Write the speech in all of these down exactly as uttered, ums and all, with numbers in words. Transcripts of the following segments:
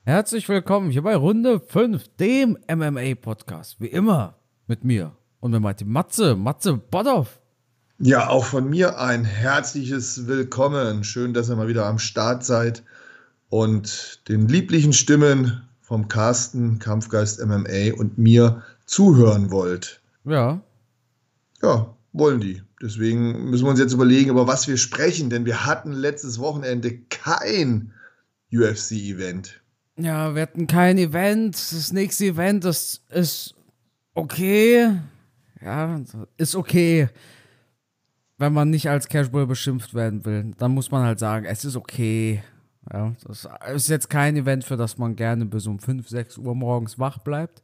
Herzlich willkommen hier bei Runde fünf, dem M M A-Podcast. Wie immer mit mir und mit Martin Matze, Matze Bodoff. Ja, auch von mir ein herzliches Willkommen. Schön, dass ihr mal wieder am Start seid und den lieblichen Stimmen vom Carsten, Kampfgeist M M A und mir zuhören wollt. Ja, Ja, wollen die. Deswegen müssen wir uns jetzt überlegen, über was wir sprechen, denn wir hatten letztes Wochenende kein U F C-Event. ja, wir hatten kein Event. Das nächste Event, das ist okay. Ja, ist okay. Wenn man nicht als Casual beschimpft werden will, dann muss man halt sagen, es ist okay. Ja, das ist jetzt kein Event, für das man gerne bis um fünf, sechs Uhr morgens wach bleibt.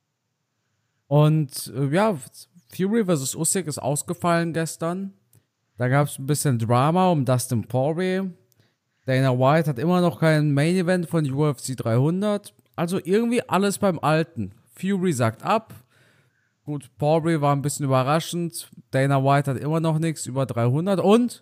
Und äh, ja, Fury versus Usyk ist ausgefallen gestern. Da gab es ein bisschen Drama um Dustin Poirier. Dana White hat immer noch kein Main Event von U F C dreihundert. Also irgendwie alles beim Alten. Fury sagt ab. Gut, Poirier war ein bisschen überraschend. Dana White hat immer noch nichts über dreihundert. Und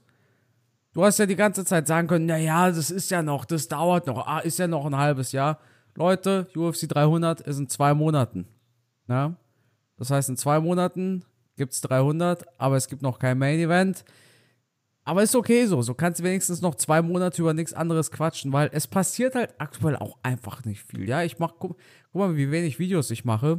du hast ja die ganze Zeit sagen können, naja, das ist ja noch, das dauert noch, ah, ist ja noch ein halbes Jahr. Leute, U F C dreihundert ist in zwei Monaten. Ja? Das heißt, in zwei Monaten gibt es dreihundert, aber es gibt noch kein Main Event. Aber ist okay so. So kannst du wenigstens noch zwei Monate über nichts anderes quatschen, weil es passiert halt aktuell auch einfach nicht viel. Ja, ich mach, guck, guck mal, wie wenig Videos ich mache.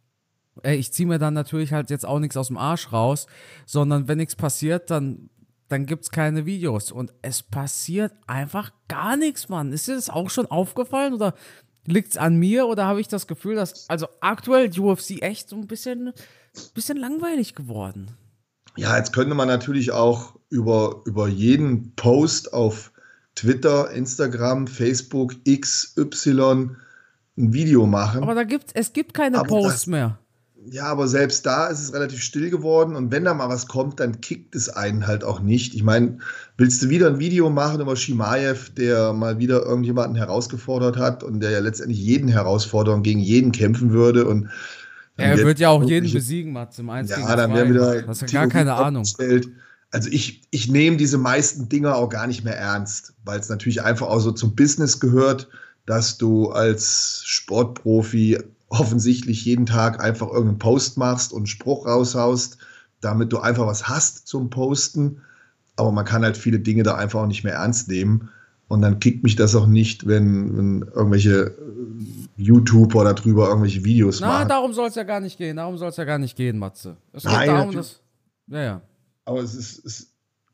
Ey, ich ziehe mir dann natürlich halt jetzt auch nichts aus dem Arsch raus, sondern wenn nichts passiert, dann, dann gibt es keine Videos. Und es passiert einfach gar nichts, Mann. Ist dir das auch schon aufgefallen oder liegt es an mir oder habe ich das Gefühl, dass also aktuell U F C echt so ein bisschen, bisschen langweilig geworden? Ja, jetzt könnte man natürlich auch über, über jeden Post auf Twitter, Instagram, Facebook, X, Y ein Video Aber machen. da gibt's, es gibt keine Aber Posts das, mehr. ja, aber selbst da ist es relativ still geworden. Und wenn da mal was kommt, dann kickt es einen halt auch nicht. Ich meine, willst du wieder ein Video machen über Shimaev, der mal wieder irgendjemanden herausgefordert hat und der ja letztendlich jeden herausfordern, gegen jeden kämpfen würde und dann Er wird wird ja auch jeden irgendwelche, besiegen, Mats, im eins gegen ja, dann werden zwei. wieder Das ist ja gar Theorien keine Ahnung. aufgestellt. Also ich, ich nehme diese meisten Dinger auch gar nicht mehr ernst, weil es natürlich einfach auch so zum Business gehört, dass du als Sportprofi offensichtlich jeden Tag einfach irgendeinen Post machst und einen Spruch raushaust, damit du einfach was hast zum Posten. Aber man kann halt viele Dinge da einfach auch nicht mehr ernst nehmen. Und dann kickt mich das auch nicht, wenn, wenn irgendwelche äh, YouTuber darüber irgendwelche Videos Na, machen. darum soll es ja gar nicht gehen. Darum soll es ja gar nicht gehen, Matze. Es geht Nein, darum, natürlich. dass. Ja, ja. Aber es ist, es,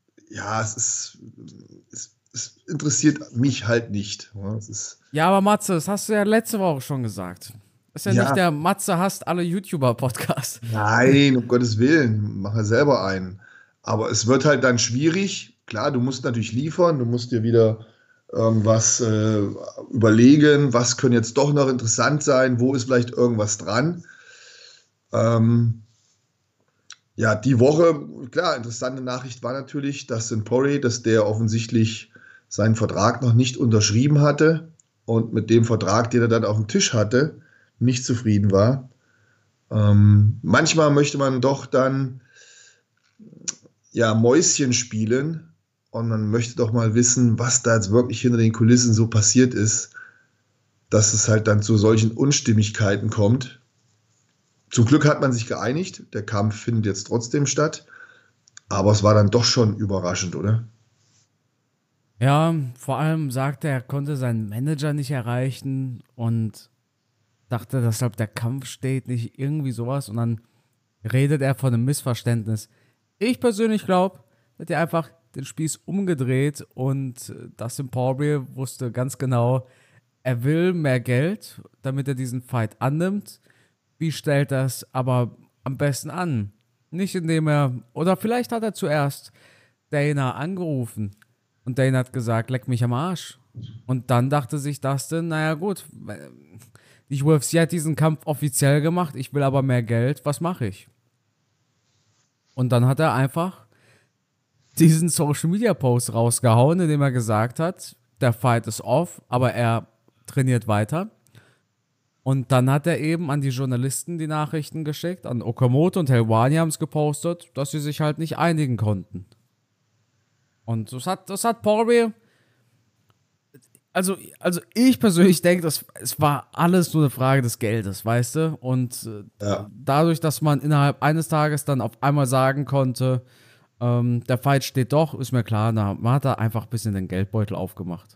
ja, es ist, es, es interessiert mich halt nicht. Ja, es ist, Ja, aber Matze, das hast du ja letzte Woche schon gesagt. Ist ja nicht ja, der Matze hasst alle YouTuber-Podcast. nein, um Gottes Willen, mach ja selber einen. Aber es wird halt dann schwierig. Klar, du musst natürlich liefern, du musst dir wieder irgendwas äh, überlegen, was könnte jetzt doch noch interessant sein, wo ist vielleicht irgendwas dran. Ähm, ja, die Woche, klar, interessante Nachricht war natürlich, dass Dustin Poirier, dass der offensichtlich seinen Vertrag noch nicht unterschrieben hatte und mit dem Vertrag, den er dann auf dem Tisch hatte, nicht zufrieden war. Ähm, manchmal möchte man doch dann ja Mäuschen spielen und man möchte doch mal wissen, was da jetzt wirklich hinter den Kulissen so passiert ist, dass es halt dann zu solchen Unstimmigkeiten kommt. Zum Glück hat man sich geeinigt. Der Kampf findet jetzt trotzdem statt. Aber es war dann doch schon überraschend, oder? Ja, vor allem sagte er, er konnte seinen Manager nicht erreichen und dachte, deshalb der Kampf steht, nicht irgendwie sowas. Und dann redet er von einem Missverständnis. Ich persönlich glaube, dass er einfach den Spieß umgedreht und Dustin Poirier wusste ganz genau, er will mehr Geld, damit er diesen Fight annimmt. Wie stellt er es aber am besten an? Nicht indem er, oder vielleicht hat er zuerst Dana angerufen und Dana hat gesagt, leck mich am Arsch. Und dann dachte sich Dustin, naja gut, die U F C hat diesen Kampf offiziell gemacht, ich will aber mehr Geld, was mache ich? Und dann hat er einfach diesen Social Media Post rausgehauen, in dem er gesagt hat, der Fight ist off, aber er trainiert weiter. Und dann hat er eben an die Journalisten die Nachrichten geschickt, an Okamoto und Helwani haben es gepostet, dass sie sich halt nicht einigen konnten. Und das hat, das hat Poirier, Also, also ich persönlich denke, das, es war alles nur eine Frage des Geldes, weißt du? Und äh, Ja. dadurch, dass man innerhalb eines Tages dann auf einmal sagen konnte, ähm, der Fight steht doch, ist mir klar, na, man hat da einfach ein bisschen den Geldbeutel aufgemacht.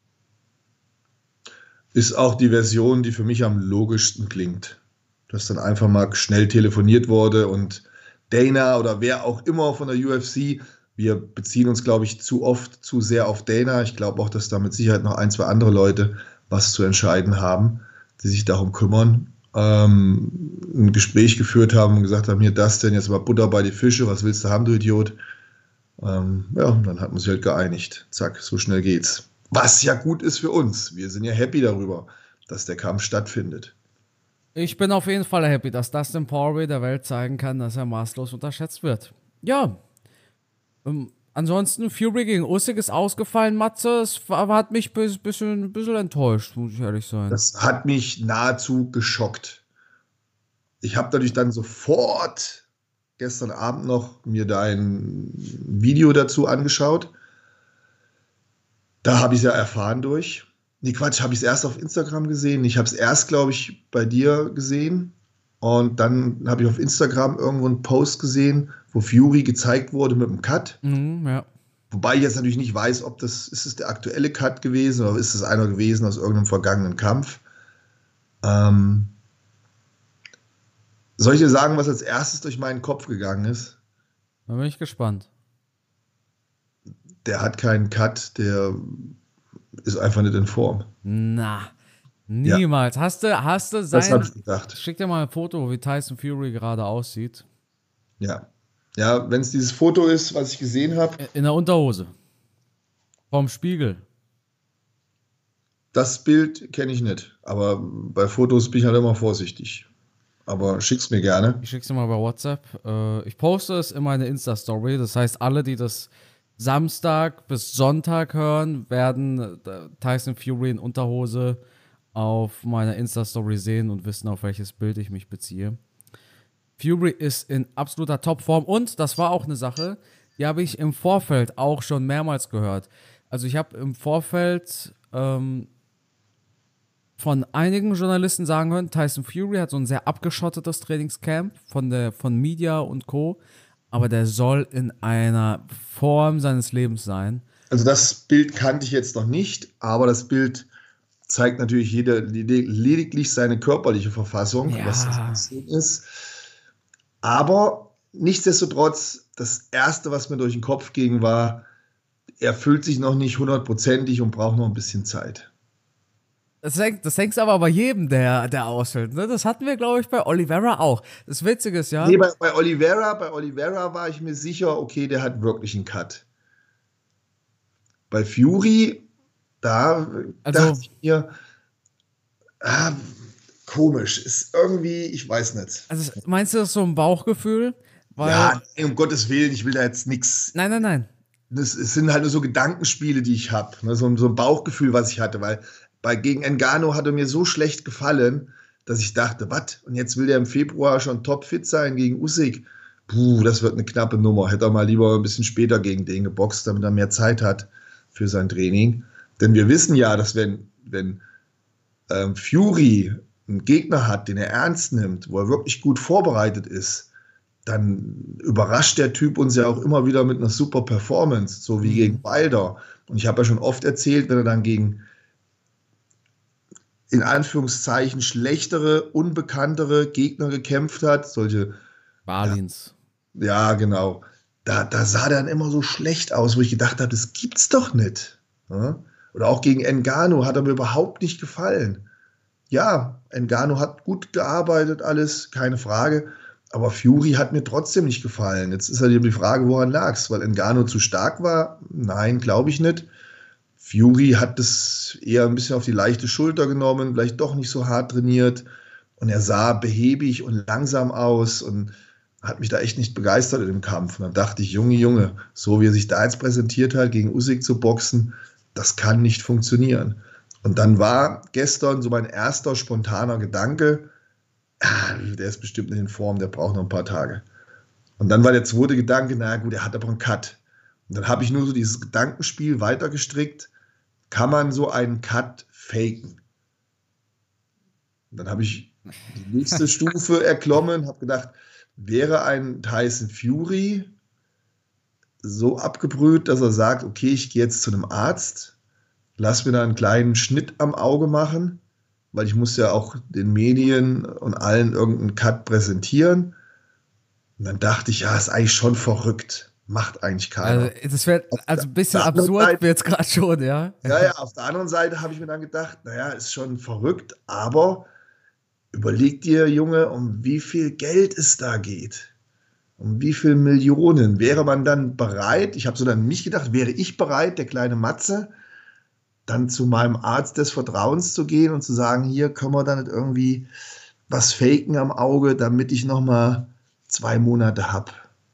Ist auch die Version, die für mich am logischsten klingt. Dass dann einfach mal schnell telefoniert wurde und Dana oder wer auch immer von der U F C, wir beziehen uns, glaube ich, zu oft zu sehr auf Dana. Ich glaube auch, dass da mit Sicherheit noch ein, zwei andere Leute was zu entscheiden haben, die sich darum kümmern. Ähm, ein Gespräch geführt haben und gesagt haben, hier das denn, jetzt mal Butter bei die Fische, was willst du haben, du Idiot? Ähm, ja, dann hat man sich halt geeinigt. Zack, so schnell geht's. Was ja gut ist für uns. Wir sind ja happy darüber, dass der Kampf stattfindet. Ich bin auf jeden Fall happy, dass Dustin Poirier der Welt zeigen kann, dass er maßlos unterschätzt wird. Ja, ähm, ansonsten Fury gegen Usyk ist ausgefallen, Matze. Es war, hat mich ein bisschen, bisschen enttäuscht, muss ich ehrlich sein. Das hat mich nahezu geschockt. Ich habe natürlich dann sofort gestern Abend noch mir dein Video dazu angeschaut. Da habe ich es ja erfahren durch. Nee, Quatsch, habe ich es erst auf Instagram gesehen. Ich habe es erst, glaube ich, bei dir gesehen. Und dann habe ich auf Instagram irgendwo einen Post gesehen, wo Fury gezeigt wurde mit einem Cut. Mhm, ja. Wobei ich jetzt natürlich nicht weiß, ob das, ist es der aktuelle Cut gewesen oder ist es einer gewesen aus irgendeinem vergangenen Kampf. Ähm, soll ich dir sagen, was als erstes durch meinen Kopf gegangen ist? Da bin ich gespannt. Der hat keinen Cut, der ist einfach nicht in Form. Na, niemals. Ja. Hast du, hast du sein. Das habe ich gedacht. Schick dir mal ein Foto, wie Tyson Fury gerade aussieht. Ja. Ja, wenn es dieses Foto ist, was ich gesehen habe. In der Unterhose. Vom Spiegel. Das Bild kenne ich nicht. Aber bei Fotos bin ich halt immer vorsichtig. Aber schick's mir gerne. Ich schick's dir mal bei WhatsApp. Ich poste es in meine Insta-Story. Das heißt, alle, die das Samstag bis Sonntag hören, werden Tyson Fury in Unterhose auf meiner Insta-Story sehen und wissen, auf welches Bild ich mich beziehe. Fury ist in absoluter Topform und das war auch eine Sache, die habe ich im Vorfeld auch schon mehrmals gehört. Also ich habe im Vorfeld ähm, von einigen Journalisten sagen hören, Tyson Fury hat so ein sehr abgeschottetes Trainingscamp von, der, von Media und Co., aber der soll in einer Form seines Lebens sein. Also das Bild kannte ich jetzt noch nicht, aber das Bild zeigt natürlich jeder, lediglich seine körperliche Verfassung, ja. was das ist. Aber nichtsdestotrotz, das Erste, was mir durch den Kopf ging, war, er fühlt sich noch nicht hundertprozentig und braucht noch ein bisschen Zeit. Das hängt, das hängt aber bei jedem, der, der ausfällt. Ne? Das hatten wir, glaube ich, bei Oliveira auch. Das Witzige ist, ja. Nee, bei, bei Oliveira, bei Oliveira war ich mir sicher, okay, der hat wirklich einen Cut. Bei Fury, da also, dachte ich mir, ah, komisch, ist irgendwie, ich weiß nicht. Also meinst du, das ist so ein Bauchgefühl? Weil ja, um Gottes Willen, ich will da jetzt nichts. Nein, nein, nein. Das, es sind halt nur so Gedankenspiele, die ich habe. Ne? So, so ein Bauchgefühl, was ich hatte, weil bei, gegen Ngannou hat er mir so schlecht gefallen, dass ich dachte, was? Und jetzt will der im Februar schon topfit sein gegen Usyk. Puh, das wird eine knappe Nummer. Hätte er mal lieber ein bisschen später gegen den geboxt, damit er mehr Zeit hat für sein Training. Denn wir wissen ja, dass wenn, wenn ähm, Fury einen Gegner hat, den er ernst nimmt, wo er wirklich gut vorbereitet ist, dann überrascht der Typ uns ja auch immer wieder mit einer super Performance, so wie mhm. gegen Wilder. Und ich habe ja schon oft erzählt, wenn er dann gegen in Anführungszeichen schlechtere, unbekanntere Gegner gekämpft hat, solche Barlins. Ja, ja, genau. Da, da sah der dann immer so schlecht aus, wo ich gedacht habe, das gibt's doch nicht. Ja? Oder auch gegen Ngannou hat er mir überhaupt nicht gefallen. Ja, Ngannou hat gut gearbeitet, alles, keine Frage. Aber Fury hat mir trotzdem nicht gefallen. Jetzt ist halt die Frage, woran lag's? Weil Ngannou zu stark war? Nein, glaube ich nicht. Fury hat das eher ein bisschen auf die leichte Schulter genommen, vielleicht doch nicht so hart trainiert. Und er sah behäbig und langsam aus und hat mich da echt nicht begeistert in dem Kampf. Und dann dachte ich, Junge, Junge, so wie er sich da jetzt präsentiert hat, gegen Usyk zu boxen, das kann nicht funktionieren. Und dann war gestern so mein erster spontaner Gedanke, ah, der ist bestimmt nicht in Form, der braucht noch ein paar Tage. Und dann war der zweite Gedanke, na gut, er hat aber einen Cut. Und dann habe ich nur so dieses Gedankenspiel weitergestrickt. kann man so einen Cut faken? Und dann habe ich die nächste Stufe erklommen, habe gedacht, wäre ein Tyson Fury so abgebrüht, dass er sagt, okay, ich gehe jetzt zu einem Arzt, lass mir da einen kleinen Schnitt am Auge machen, weil ich muss ja auch den Medien und allen irgendeinen Cut präsentieren. Und dann dachte ich, ja, ist eigentlich schon verrückt. Macht eigentlich keiner. Also, das wär, also ein bisschen absurd wird es gerade schon, ja? Ja, ja, auf der anderen Seite habe ich mir dann gedacht, naja, ist schon verrückt, aber überleg dir, Junge, um wie viel Geld es da geht. Um wie viel Millionen. Wäre man dann bereit, ich habe so dann mich gedacht, wäre ich bereit, der kleine Matze, dann zu meinem Arzt des Vertrauens zu gehen und zu sagen, hier können wir da nicht irgendwie was faken am Auge, damit ich noch mal zwei Monate habe.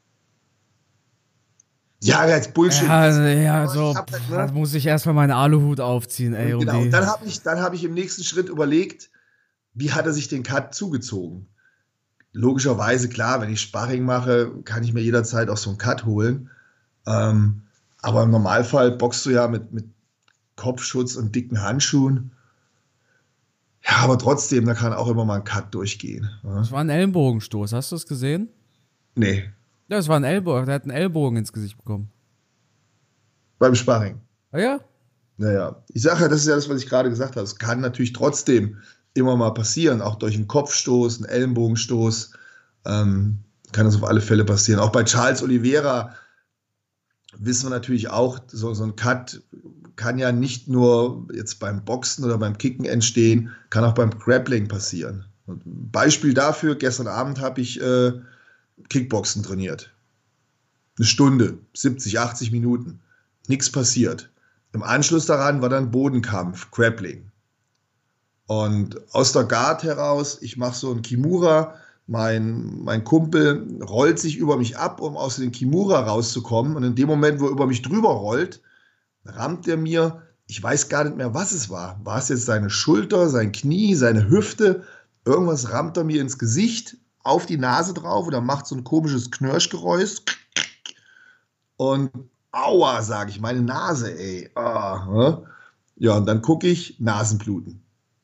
Ja, jetzt Bullshit. Ja, also, ja so, halt, pff, ne? da muss ich erstmal meinen Aluhut aufziehen, ey. Genau, um die- und dann habe ich, dann hab ich im nächsten Schritt überlegt, wie hat er sich den Cut zugezogen? Logischerweise, klar, wenn ich Sparring mache, kann ich mir jederzeit auch so einen Cut holen. Ähm, aber im Normalfall boxst du ja mit, mit Kopfschutz und dicken Handschuhen. Ja, aber trotzdem, da kann auch immer mal ein Cut durchgehen. Ja. Das war ein Ellenbogenstoß, hast du es gesehen? Nee, Ja, das war ein Ellbogen, der hat einen Ellbogen ins Gesicht bekommen. beim Sparring. Ah ja? Naja, ich sage ja, das ist ja das, was ich gerade gesagt habe. Es kann natürlich trotzdem immer mal passieren, auch durch einen Kopfstoß, einen Ellenbogenstoß, ähm, kann das auf alle Fälle passieren. Auch bei Charles Oliveira wissen wir natürlich auch, so, so ein Cut kann ja nicht nur jetzt beim Boxen oder beim Kicken entstehen, kann auch beim Grappling passieren. Und ein Beispiel dafür, gestern Abend habe ich äh, Kickboxen trainiert. Eine Stunde, siebzig, achtzig Minuten. Nichts passiert. Im Anschluss daran war dann Bodenkampf, Grappling. Und aus der Guard heraus, ich mache so einen Kimura, mein, mein Kumpel rollt sich über mich ab, um aus dem Kimura rauszukommen. Und in dem Moment, wo er über mich drüber rollt, rammt er mir, ich weiß gar nicht mehr, was es war. War es jetzt seine Schulter, sein Knie, seine Hüfte? Irgendwas rammt er mir ins Gesicht, auf die Nase drauf oder macht so ein komisches Knirschgeräusch. Und aua, sage ich, meine Nase, ey. Ah, ja, und dann gucke ich, Nasenbluten.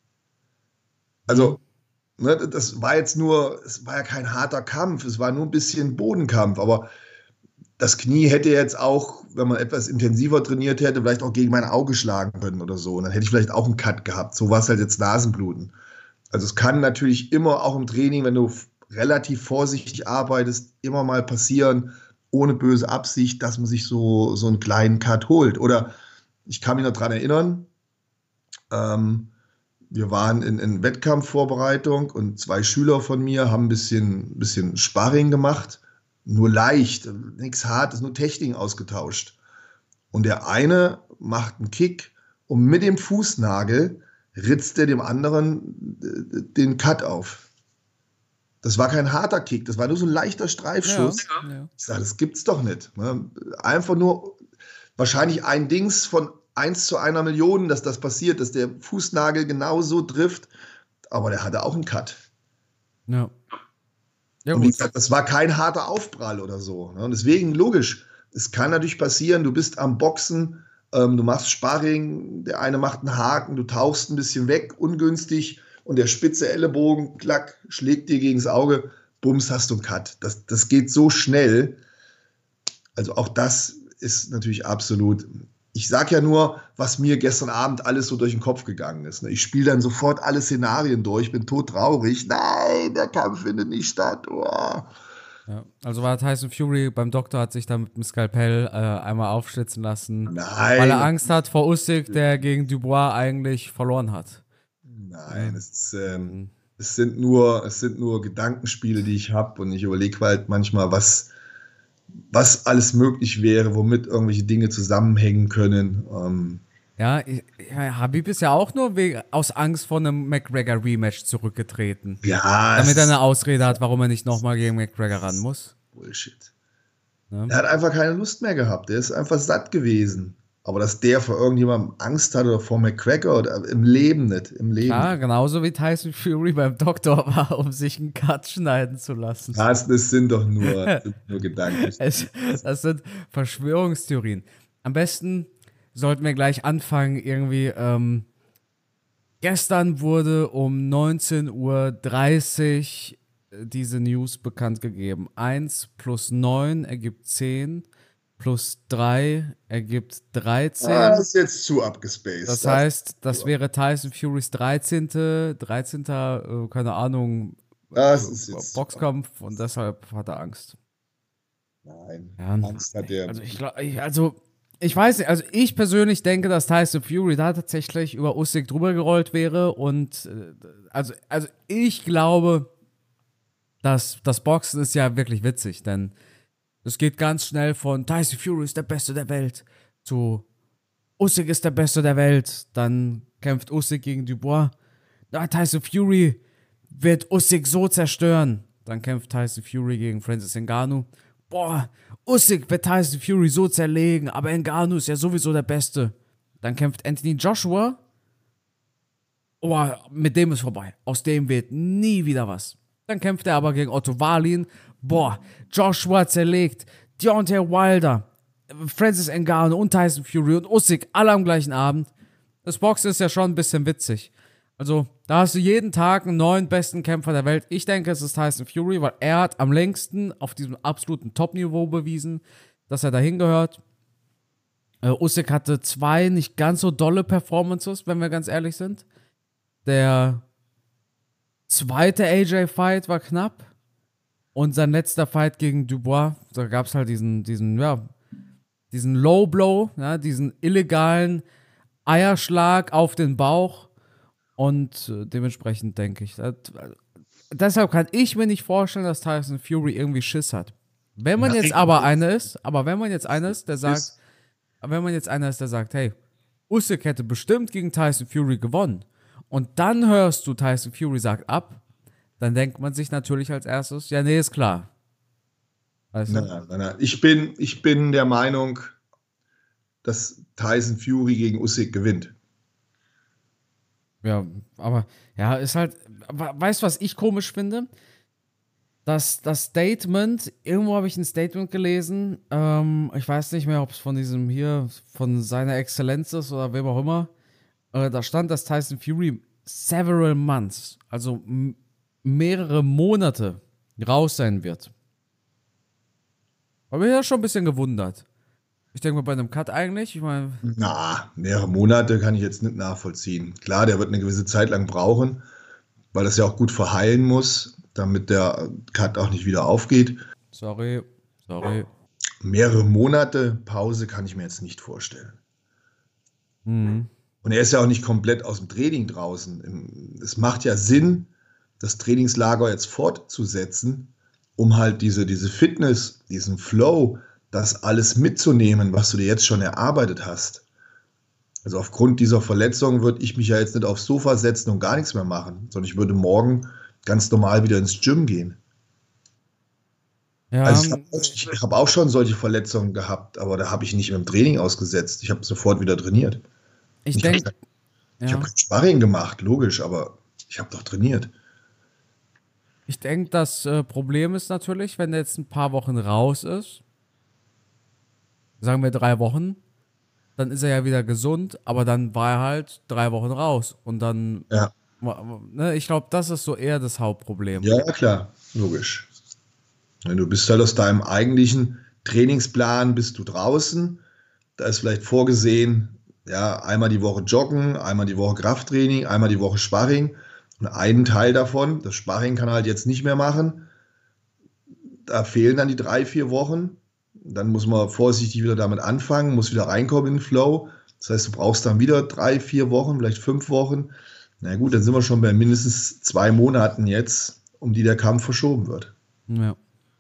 Also, ne, das war jetzt nur, es war ja kein harter Kampf, es war nur ein bisschen Bodenkampf, aber das Knie hätte jetzt auch, wenn man etwas intensiver trainiert hätte, vielleicht auch gegen mein Auge schlagen können oder so. Und dann hätte ich vielleicht auch einen Cut gehabt. So war es halt jetzt Nasenbluten. Also es kann natürlich immer auch im Training, wenn du relativ vorsichtig arbeitest, immer mal passieren, ohne böse Absicht, dass man sich so, so einen kleinen Cut holt. Oder ich kann mich noch daran erinnern, ähm, wir waren in, in Wettkampfvorbereitung und zwei Schüler von mir haben ein bisschen, bisschen Sparring gemacht. Nur leicht, nichts Hartes, nur Techniken ausgetauscht. Und der eine macht einen Kick und mit dem Fußnagel ritzt er dem anderen den Cut auf. Das war kein harter Kick, das war nur so ein leichter Streifschuss. Ja, ja. Ich sage, das gibt's doch nicht. Einfach nur wahrscheinlich ein Dings von eins zu einer Million, dass das passiert, dass der Fußnagel genauso trifft. Aber der hatte auch einen Cut. Ja. Ja, und wie gut. gesagt, das war kein harter Aufprall oder so. Und deswegen, logisch, es kann natürlich passieren, du bist am Boxen, ähm, du machst Sparring, der eine macht einen Haken, du tauchst ein bisschen weg, ungünstig, und der spitze Ellenbogen, klack, schlägt dir gegen das Auge, bums, hast du einen Cut. Das, das geht so schnell. Also auch das ist natürlich absolut. Ich sage ja nur, was mir gestern Abend alles so durch den Kopf gegangen ist. Ich spiele dann sofort alle Szenarien durch, bin todtraurig. Nein, der Kampf findet nicht statt. Oh. Ja, also war Tyson Fury beim Doktor, hat sich da mit dem Skalpell äh, einmal aufschlitzen lassen, Nein. weil er Angst hat vor Usyk, der gegen Dubois eigentlich verloren hat. Nein, es, ist, ähm, es, sind nur, es sind nur Gedankenspiele, die ich habe, und ich überlege halt manchmal, was, was alles möglich wäre, womit irgendwelche Dinge zusammenhängen können. Ähm, Ja, ich, ja, Habib ist ja auch nur wegen, aus Angst vor einem McGregor-Rematch zurückgetreten. ja, Damit er es eine Ausrede hat, warum er nicht nochmal gegen McGregor ran muss. ist Bullshit. Ne? Er hat einfach keine Lust mehr gehabt. Er ist einfach satt gewesen. Aber dass der vor irgendjemandem Angst hat oder vor McGregor, oder im Leben nicht. Im Leben. Ja, genauso wie Tyson Fury beim Doktor war, um sich einen Cut schneiden zu lassen. Das, das sind doch nur, das sind nur Gedanken. Es, das sind Verschwörungstheorien. Am besten sollten wir gleich anfangen, irgendwie, ähm, gestern wurde um neunzehn Uhr dreißig diese News bekannt gegeben. eins plus neun ergibt zehn, plus drei ergibt dreizehn. Ah, das ist jetzt zu abgespaced. Das heißt, das wäre Tyson Furys dreizehnte. dreizehnter. Äh, keine Ahnung, Das ist jetzt Boxkampf und deshalb hat er Angst. Nein, Ja, Angst hat der. Also ich, glaub, ich, also ich weiß nicht, also ich persönlich denke, dass Tyson Fury da tatsächlich über Usyk drüber gerollt wäre und äh, also, also ich glaube, dass das Boxen ist ja wirklich witzig, denn es geht ganz schnell von Tyson Fury ist der Beste der Welt zu Usyk ist der Beste der Welt, dann kämpft Usyk gegen Dubois, ah, Tyson Fury wird Usyk so zerstören, dann kämpft Tyson Fury gegen Francis Ngannou. Boah, Usyk wird Tyson Fury so zerlegen, aber Ngannou ist ja sowieso der Beste. Dann kämpft Anthony Joshua. Oh, mit dem ist vorbei. Aus dem wird nie wieder was. Dann kämpft er aber gegen Otto Wallin. Boah, Joshua zerlegt. Deontay Wilder, Francis Ngannou und Tyson Fury und Usyk alle am gleichen Abend. Das Boxen ist ja schon ein bisschen witzig. Also, da hast du jeden Tag einen neuen besten Kämpfer der Welt. Ich denke, es ist Tyson Fury, weil er hat am längsten auf diesem absoluten Top-Niveau bewiesen, dass er dahin gehört. Äh, Usyk hatte zwei nicht ganz so dolle Performances, wenn wir ganz ehrlich sind. Der zweite A J-Fight war knapp. Und sein letzter Fight gegen Dubois, da gab es halt diesen, diesen, ja, diesen Low-Blow, ja, diesen illegalen Eierschlag auf den Bauch. Und äh, dementsprechend denke ich, das, äh, deshalb kann ich mir nicht vorstellen, dass Tyson Fury irgendwie Schiss hat. Wenn man Nein, jetzt aber einer ist, aber wenn man jetzt einer ist, der sagt, wenn man jetzt einer ist, der sagt, hey, Usyk hätte bestimmt gegen Tyson Fury gewonnen und dann hörst du, Tyson Fury sagt ab, dann denkt man sich natürlich als erstes, ja, nee, ist klar. Weißt du? Nein, nein, nein. Ich bin, ich bin der Meinung, dass Tyson Fury gegen Usyk gewinnt. Ja, aber ja, ist halt, weißt du, was ich komisch finde? Das, das Statement, irgendwo habe ich ein Statement gelesen, ähm, ich weiß nicht mehr, ob es von diesem hier, von seiner Exzellenz ist oder wem auch immer, äh, da stand, dass Tyson Fury several months, also m- mehrere Monate raus sein wird. Habe ich ja schon ein bisschen gewundert. Ich denke mal bei einem Cut eigentlich, ich meine... Na, mehrere Monate kann ich jetzt nicht nachvollziehen. Klar, der wird eine gewisse Zeit lang brauchen, weil das ja auch gut verheilen muss, damit der Cut auch nicht wieder aufgeht. Sorry, sorry. Mehrere Monate Pause kann ich mir jetzt nicht vorstellen. Mhm. Und er ist ja auch nicht komplett aus dem Training draußen. Es macht ja Sinn, das Trainingslager jetzt fortzusetzen, um halt diese, diese Fitness, diesen Flow, das alles mitzunehmen, was du dir jetzt schon erarbeitet hast. Also aufgrund dieser Verletzung würde ich mich ja jetzt nicht aufs Sofa setzen und gar nichts mehr machen, sondern ich würde morgen ganz normal wieder ins Gym gehen. Ja, Also ich habe ich hab auch schon solche Verletzungen gehabt, aber da habe ich nicht im Training ausgesetzt. Ich habe sofort wieder trainiert. ich Ich habe denke... ich Ja. hab kein Sparring gemacht, logisch, aber ich habe doch trainiert. Ich denke, das äh, Problem ist natürlich, wenn er jetzt ein paar Wochen raus ist, sagen wir drei Wochen, dann ist er ja wieder gesund, aber dann war er halt drei Wochen raus. Und dann, Ja, ne, ich glaube, das ist so eher das Hauptproblem. ja, ja, klar, logisch. Ja, du bist halt aus deinem eigentlichen Trainingsplan bist du draußen. Da ist vielleicht vorgesehen, ja, einmal die Woche joggen, einmal die Woche Krafttraining, einmal die Woche Sparring. Und einen Teil davon, das Sparring kann er halt jetzt nicht mehr machen. Da fehlen dann die drei, vier Wochen. Dann muss man vorsichtig wieder damit anfangen, muss wieder reinkommen in den Flow. Das heißt, du brauchst dann wieder drei, vier Wochen, vielleicht fünf Wochen. Na gut, dann sind wir schon bei mindestens zwei Monaten jetzt, um die der Kampf verschoben wird. Ja.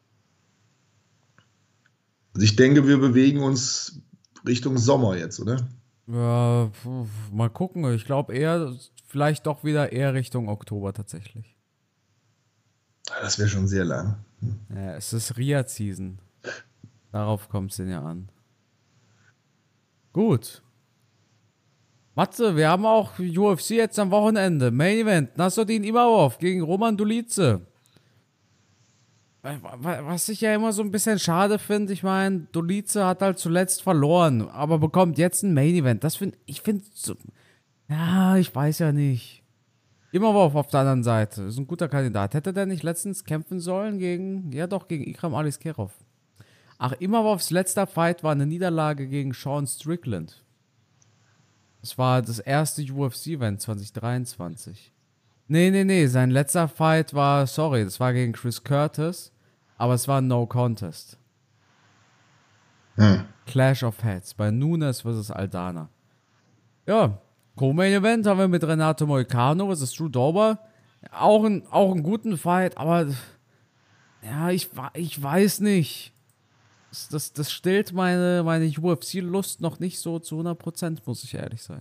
Also ich denke, wir bewegen uns Richtung Sommer jetzt, oder? Ja, puh, mal gucken. Ich glaube eher, vielleicht doch wieder eher Richtung Oktober tatsächlich. Das wäre schon sehr lang. Ja, es ist Riyadh-Season. Darauf kommt es denn ja an. Gut. Matze, wir haben auch U F C jetzt am Wochenende. Main Event, Nassourdin Imavov gegen Roman Dolidze. Was ich ja immer so ein bisschen schade finde, ich meine, Dolice hat halt zuletzt verloren, aber bekommt jetzt ein Main Event. Das finde ich, finde, so, ja, ich weiß ja nicht. Imavov auf der anderen Seite ist ein guter Kandidat. Hätte der nicht letztens kämpfen sollen gegen, ja doch, gegen Ikram Aliskerov. Ach, Imavovs letzter Fight war eine Niederlage gegen Sean Strickland. Das war das erste U F C-Event zwanzig dreiundzwanzig. Nee, nee, nee, sein letzter Fight war, sorry, das war gegen Chris Curtis, aber es war ein No-Contest. Hm. Clash of Heads bei Nunes versus Aldana. Ja, Co-Main-Event haben wir mit Renato Moicano versus Drew Dober. Auch, ein, auch einen guten Fight, aber ja, ich, ich weiß nicht. Das, das, das stillt meine, meine U F C-Lust noch nicht so zu hundert Prozent, muss ich ehrlich sein.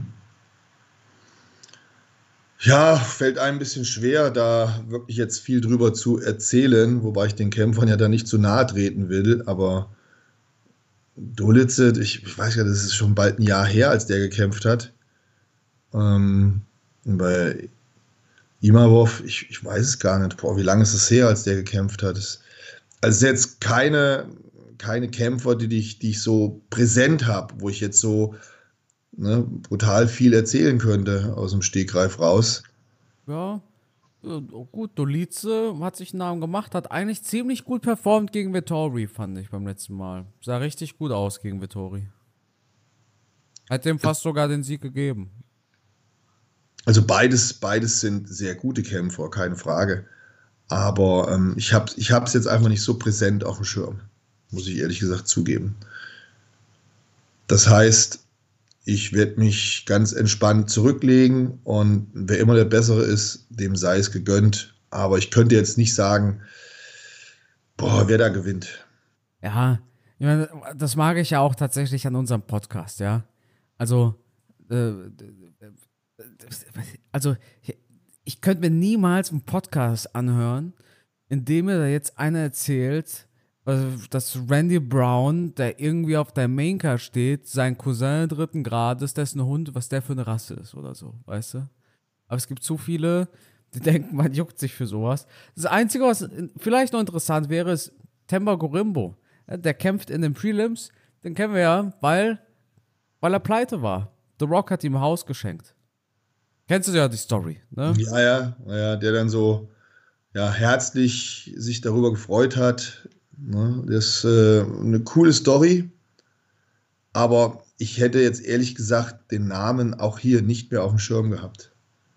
Ja, fällt einem ein bisschen schwer, da wirklich jetzt viel drüber zu erzählen, wobei ich den Kämpfern ja da nicht zu nahe treten will, aber Dolice, ich, ich weiß ja, das ist schon bald ein Jahr her, als der gekämpft hat. Ähm, bei Imavov, ich, ich weiß es gar nicht, boah, wie lange ist es her, als der gekämpft hat. Das, also jetzt keine, keine Kämpfer, die ich, die ich so präsent habe, wo ich jetzt so ne, brutal viel erzählen könnte aus dem Stegreif raus. Ja, gut, Dolice hat sich einen Namen gemacht, hat eigentlich ziemlich gut performt gegen Vettori, fand ich beim letzten Mal. Sah richtig gut aus gegen Vettori. Hat dem fast sogar den Sieg gegeben. Also beides, beides sind sehr gute Kämpfer, keine Frage. Aber ähm, ich habe ich es jetzt einfach nicht so präsent auf dem Schirm, muss ich ehrlich gesagt zugeben. Das heißt, ich werde mich ganz entspannt zurücklegen und wer immer der Bessere ist, dem sei es gegönnt. Aber ich könnte jetzt nicht sagen, boah, wer da gewinnt. Ja, ich meine, das mag ich ja auch tatsächlich an unserem Podcast, ja. Also, äh, also ich könnte mir niemals einen Podcast anhören, in dem mir da jetzt einer erzählt, dass Randy Brown, der irgendwie auf der Maincard steht, sein Cousin dritten Grades, dessen Hund, was der für eine Rasse ist oder so, weißt du? Aber es gibt zu viele, die denken, man juckt sich für sowas. Das Einzige, was vielleicht noch interessant wäre, ist Temba Gorimbo. Der kämpft in den Prelims, den kennen wir ja, weil, weil er pleite war. The Rock hat ihm ein Haus geschenkt. Kennst du ja die Story, ne? Ja, ja, ja, der dann so ja, herzlich sich darüber gefreut hat. Ne? Das ist äh, eine coole Story, aber ich hätte jetzt ehrlich gesagt den Namen auch hier nicht mehr auf dem Schirm gehabt.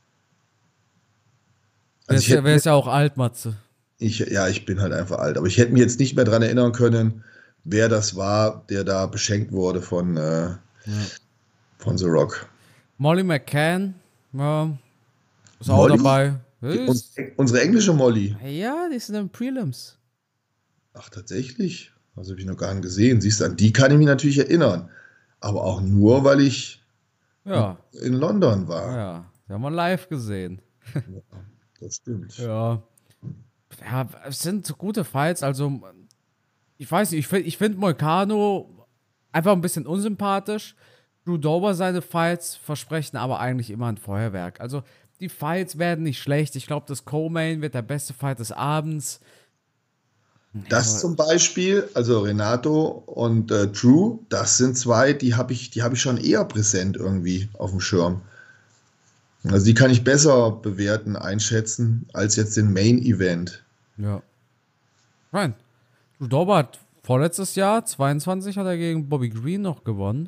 Also wer, ist, wer ist ja auch alt, Matze. Ich, ja, ich bin halt einfach alt, aber ich hätte mich jetzt nicht mehr daran erinnern können, wer das war, der da beschenkt wurde von, äh, ja. von The Rock. Molly McCann, ja, ist auch Molly? dabei. Uns, unsere englische Molly. Ja, die sind in den Prelims. Ach, tatsächlich? Das habe ich noch gar nicht gesehen. Siehst du, an die kann ich mich natürlich erinnern. Aber auch nur, weil ich ja. in London war. Ja, die haben wir live gesehen. Ja, das stimmt. Ja. Ja, es sind gute Fights. Also, ich weiß nicht, ich finde ich find Moicano einfach ein bisschen unsympathisch. Drew Dober, seine Fights versprechen aber eigentlich immer ein Feuerwerk. Also, die Fights werden nicht schlecht. Ich glaube, das Co-Main wird der beste Fight des Abends. Das zum Beispiel, also Renato und äh, Drew, das sind zwei, die habe ich, die habe ich schon eher präsent irgendwie auf dem Schirm. Also die kann ich besser bewerten, einschätzen, als jetzt den Main Event. Ja. Nein. Drew Dober hat vorletztes Jahr, zweiundzwanzig, hat er gegen Bobby Green noch gewonnen.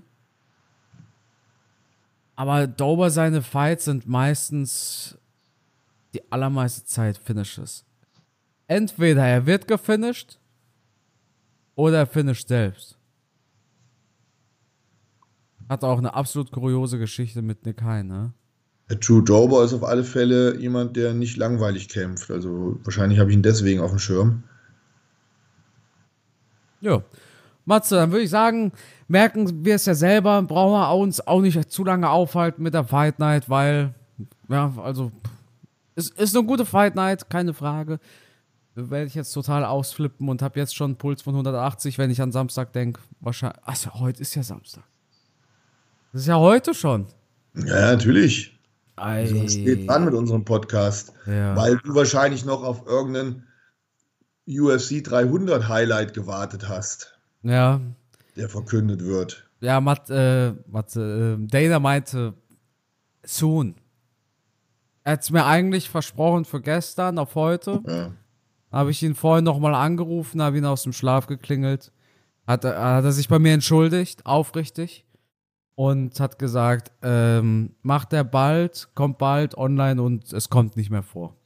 Aber Dober, seine Fights sind meistens die allermeiste Zeit Finishes. Entweder er wird gefinisht oder er finisht selbst. Hat auch eine absolut kuriose Geschichte mit Nick Hein, ne? Drew Dober ist auf alle Fälle jemand, der nicht langweilig kämpft. Also wahrscheinlich habe ich ihn deswegen auf dem Schirm. Ja. Matze, dann würde ich sagen, merken wir es ja selber, brauchen wir uns auch nicht zu lange aufhalten mit der Fight Night, weil, ja, also, es ist eine gute Fight Night, keine Frage. Werde ich jetzt total ausflippen und habe jetzt schon einen Puls von hundertachtzig, wenn ich an Samstag denke. Wahrscheinlich. Ach ja, heute ist ja Samstag. Das ist ja heute schon. Ja, natürlich. Ei. Es geht an mit unserem Podcast. Ja. Weil du wahrscheinlich noch auf irgendeinen U F C dreihundert Highlight gewartet hast, Ja, der verkündet wird. ja, Matt, äh, Matt, äh, Dana meinte, soon. Er hat es mir eigentlich versprochen für gestern auf heute. Ja. Habe ich ihn vorhin nochmal angerufen, habe ihn aus dem Schlaf geklingelt. Hat, er- hat er sich bei mir entschuldigt, aufrichtig. Und hat gesagt, ähm, macht er bald, kommt bald online und es kommt nicht mehr vor.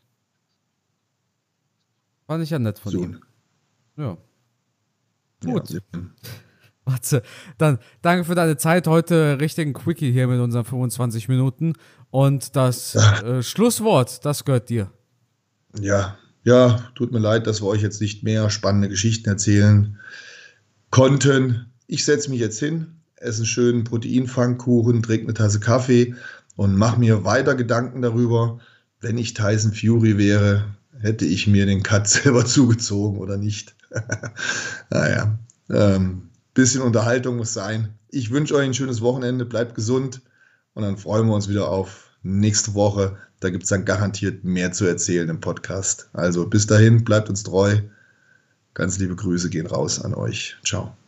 Fand ich ja nett von ihm. Soon. Ja. Ja, Gut. sehr- Warte, dann danke für deine Zeit heute. Richtigen Quickie hier mit unseren fünfundzwanzig Minuten. Und das äh, Schlusswort, das gehört dir. Ja, ja, tut mir leid, dass wir euch jetzt nicht mehr spannende Geschichten erzählen konnten. Ich setze mich jetzt hin, esse einen schönen Proteinpfannkuchen, trinke eine Tasse Kaffee und mache mir weiter Gedanken darüber, wenn ich Tyson Fury wäre, hätte ich mir den Cut selber zugezogen oder nicht. Naja, ähm, bisschen Unterhaltung muss sein. Ich wünsche euch ein schönes Wochenende, bleibt gesund und dann freuen wir uns wieder auf nächste Woche. Da gibt es dann garantiert mehr zu erzählen im Podcast. Also bis dahin, bleibt uns treu. Ganz liebe Grüße gehen raus an euch. Ciao.